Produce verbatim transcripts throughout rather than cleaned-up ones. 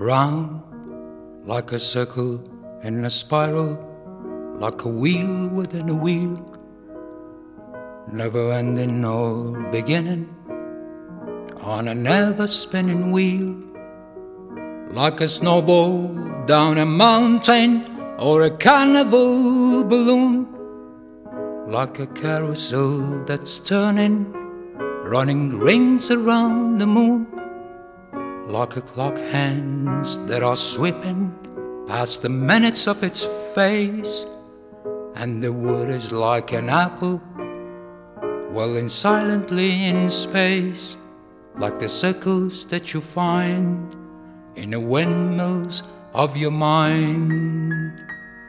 round like a circle in a spiral, like a wheel within a wheel, never ending nor beginning, on a never spinning wheel, like a snowball down a mountain or a carnival balloon, like a carousel that's turning, running rings around the moon, like a clock hands that are sweeping past the minutes of its face, and the wood is like an apple whirling silently in space, like the circles that you find in the windmills of your mind.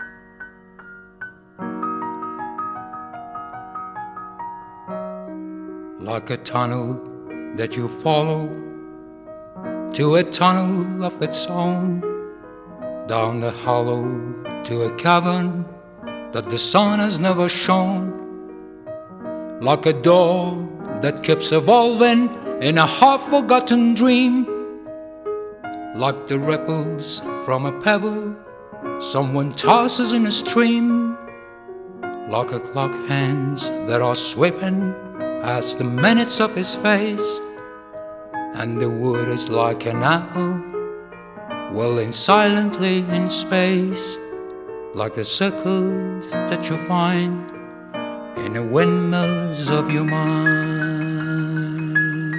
Like a tunnel that you follow to a tunnel of its own, down the hollow to a cavern that the sun has never shown, like a door that keeps evolving in a half-forgotten dream, like the ripples from a pebble someone tosses in a stream, like a clock hands that are sweeping past the minutes of his face, and the wood is like an apple whirling silently in space, like the circles that you find in the windmills of your mind.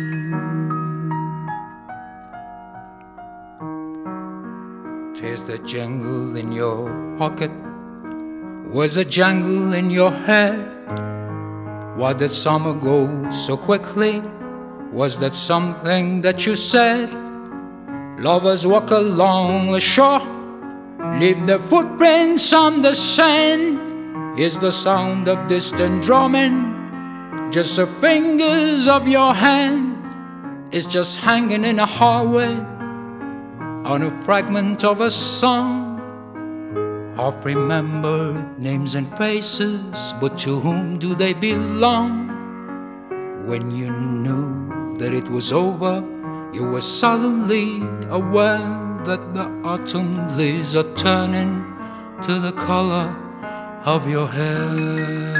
'Tis the jingle in your pocket, was a jangle in your head. Why did summer go so quickly? Was that something that you said? Lovers walk along the shore, leave their footprints on the sand. Is the sound of distant drumming just the fingers of your hand? It's just hanging in a hallway on a fragment of a song, half remembered names and faces, but to whom do they belong? When you knew that it was over, you were suddenly aware that the autumn leaves are turning to the color of your hair.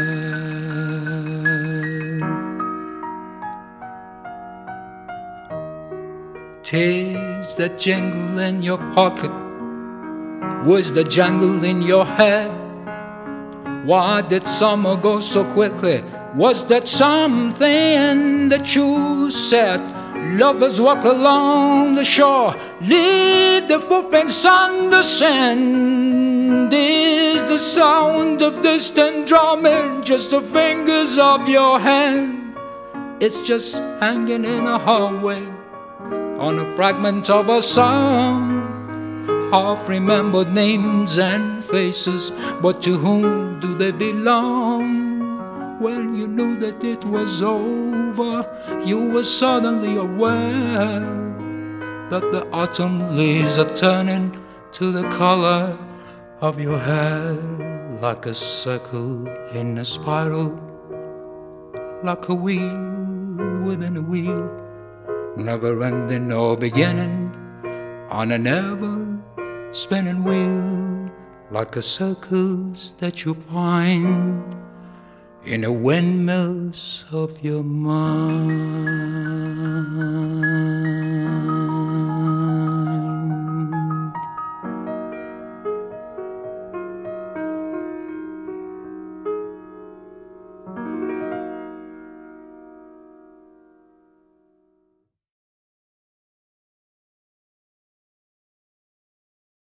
'Tis the jingle in your pocket, was the jangle in your head. Why did summer go so quickly? Was that something that you said? Lovers walk along the shore, leave their footprints on the sand. Is the sound of distant drumming just the fingers of your hand? It's just hanging in a hallway on a fragment of a song, half remembered names and faces, but to whom do they belong? When you knew that it was over, you were suddenly aware that the autumn leaves are turning to the color of your hair, like a circle in a spiral, like a wheel within a wheel, never ending or beginning, on a never spinning wheel, like the circles that you find in the windmills of your mind.